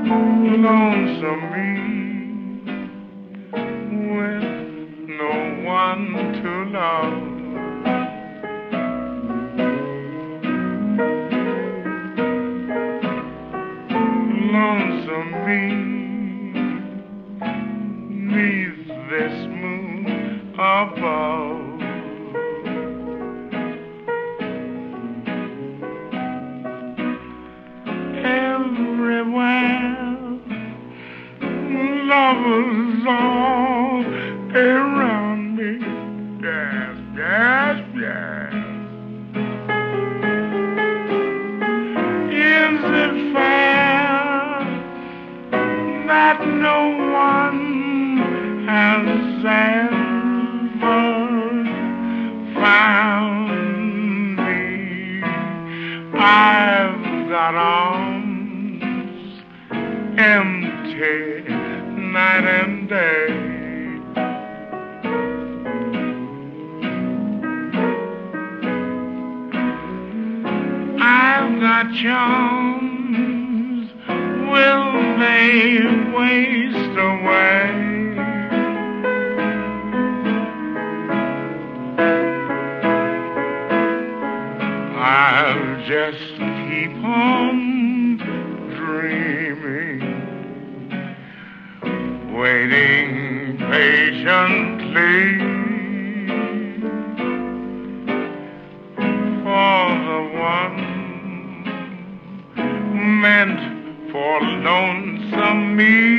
lonesome me with no one to love. Lonesome me neath this moon above. Everywhere lovers all around me. Yes, yes, yes. Is it fair that no one has ever found me? I've got arms empty night and day. I've got charms, will they waste away? I'll just keep on dreaming, waiting patiently for the one meant for lonesome me.